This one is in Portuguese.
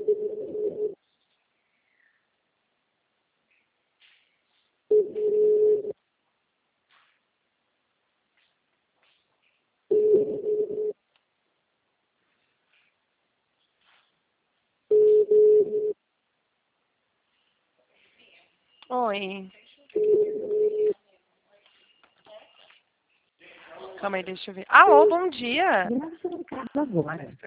Oi. Calma aí, deixa eu ver. Alô, bom dia. Graças a Deus agora.